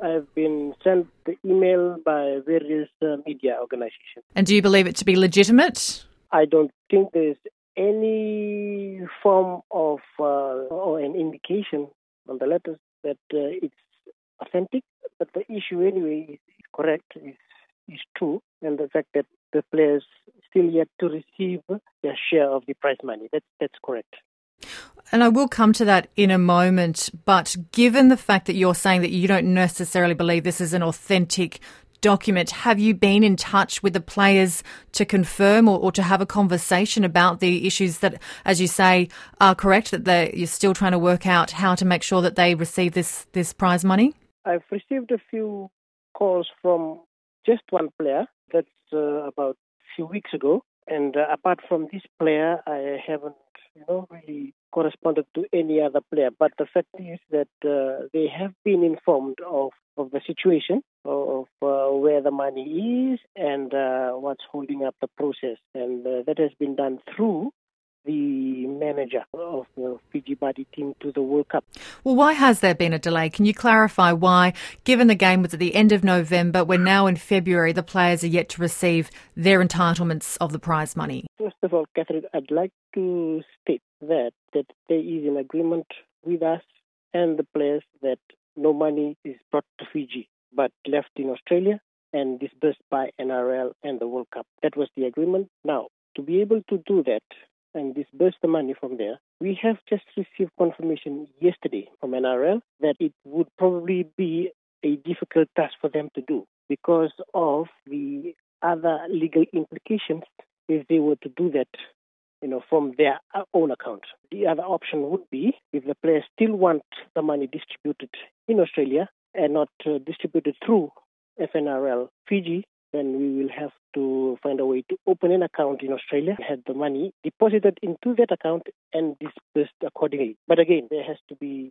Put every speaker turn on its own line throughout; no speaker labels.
I've been sent the email by various media organizations.
And do you believe it to be legitimate?
I don't think there's any form of or an indication on the letters that it's authentic. But the issue anyway is correct, is true, and the fact that the players still yet to receive their share of the prize money. That's correct.
And I will come to that in a moment, but given the fact that you're saying that you don't necessarily believe this is an authentic document, have you been in touch with the players to confirm or to have a conversation about the issues that, as you say, are correct, that you're still trying to work out how to make sure that they receive this prize money?
I've received a few calls from just one player. That's about a few weeks ago. And apart from this player, I haven't really corresponded to any other player. But the fact is that they have been informed of the situation, of where the money is and what's holding up the process. And that has been done through the manager of the Fiji Badi team to the World Cup.
Well, why has there been a delay? Can you clarify why, given the game was at the end of November, we're now in February, the players are yet to receive their entitlements of the prize money?
First of all, Catherine, I'd like to state that there is an agreement with us and the players that no money is brought to Fiji but left in Australia and disbursed by NRL and the World Cup. That was the agreement. Now, to be able to do that and disburse the money from there, we have just received confirmation yesterday from NRL that it would probably be a difficult task for them to do because of the other legal implications if they were to do that, from their own account. The other option would be if the players still want the money distributed in Australia and not distributed through FNRL Fiji, then we will have to find a way to open an account in Australia, have the money deposited into that account and disbursed accordingly. But again, there has to be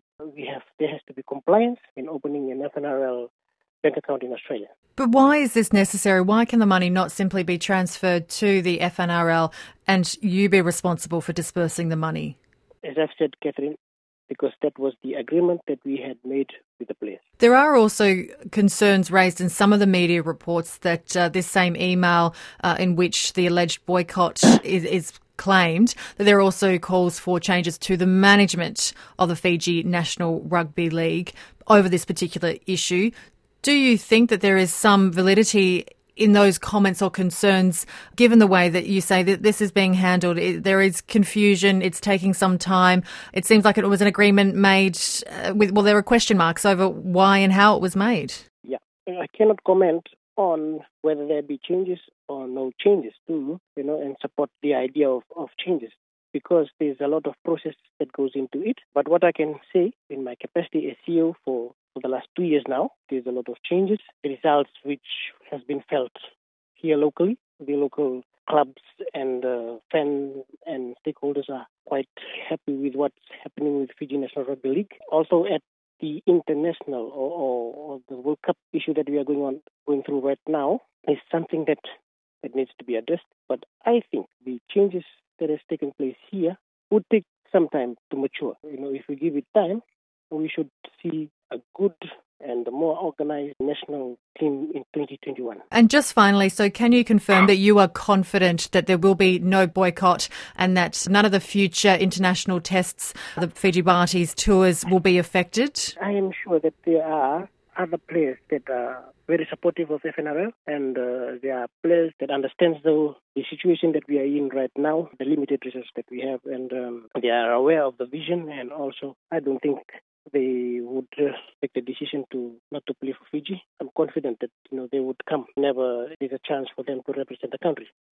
compliance in opening an FNRL bank account in Australia.
But why is this necessary? Why can the money not simply be transferred to the FNRL and you be responsible for disbursing the money?
As I've said, Catherine, because that was the agreement that we had made with the players.
There are also concerns raised in some of the media reports that this same email in which the alleged boycott is claimed, that there are also calls for changes to the management of the Fiji National Rugby League over this particular issue. Do you think that there is some validity in those comments or concerns, given the way that you say that this is being handled? There is confusion, it's taking some time. It seems like it was an agreement made there were question marks over why and how it was made.
Yeah, I cannot comment on whether there be changes or no changes too, and support the idea of changes because there's a lot of process that goes into it. But what I can say in my capacity as CEO for the last 2 years now, there's a lot of changes, the results which has been felt here locally. The local clubs and fans and stakeholders are quite happy with what's happening with Fiji National Rugby League. Also at the international or the World Cup issue that we are going through right now is something that needs to be addressed. But I think the changes that has taken place here would take some time to mature. If we give it time, we should see a good and a more organized national team in 2021.
And just finally, so can you confirm that you are confident that there will be no boycott and that none of the future international tests, the Fiji Badi's tours, will be affected?
I am sure that there are other players that are very supportive of FNRL and there are players that understand the situation that we are in right now, the limited resources that we have, and they are aware of the vision, and also I don't think they would take the decision not to play for Fiji. I'm confident that they would come whenever there's a chance for them to represent the country.